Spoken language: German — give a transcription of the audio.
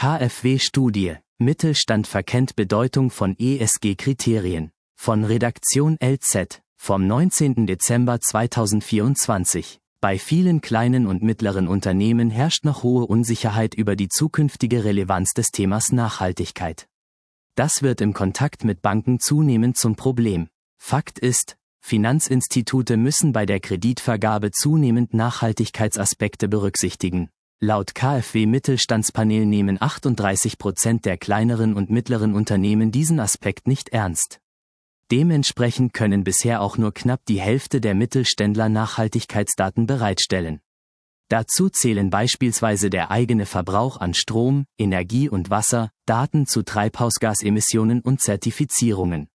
KfW-Studie, Mittelstand verkennt Bedeutung von ESG-Kriterien. Von Redaktion LZ, vom 19. Dezember 2024. Bei vielen kleinen und mittleren Unternehmen herrscht noch hohe Unsicherheit über die zukünftige Relevanz des Themas Nachhaltigkeit. Das wird im Kontakt mit Banken zunehmend zum Problem. Fakt ist, Finanzinstitute müssen bei der Kreditvergabe zunehmend Nachhaltigkeitsaspekte berücksichtigen. Laut KfW-Mittelstandspanel nehmen 38% der kleineren und mittleren Unternehmen diesen Aspekt nicht ernst. Dementsprechend können bisher auch nur knapp die Hälfte der Mittelständler Nachhaltigkeitsdaten bereitstellen. Dazu zählen beispielsweise der eigene Verbrauch an Strom, Energie und Wasser, Daten zu Treibhausgasemissionen und Zertifizierungen.